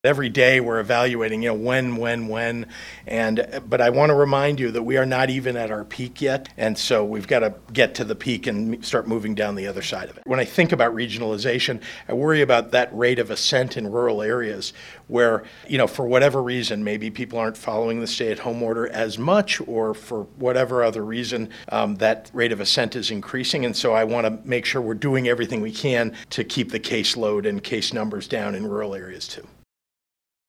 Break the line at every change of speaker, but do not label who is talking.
Every day we're evaluating, when. But I want to remind you that we are not even at our peak yet. And so we've got to get to the peak and start moving down the other side of it. When I think about regionalization, I worry about that rate of ascent in rural areas where, for whatever reason, maybe people aren't following the stay-at-home order as much, or for whatever other reason, that rate of ascent is increasing. And so I want to make sure we're doing everything we can to keep the caseload and case numbers down in rural areas too.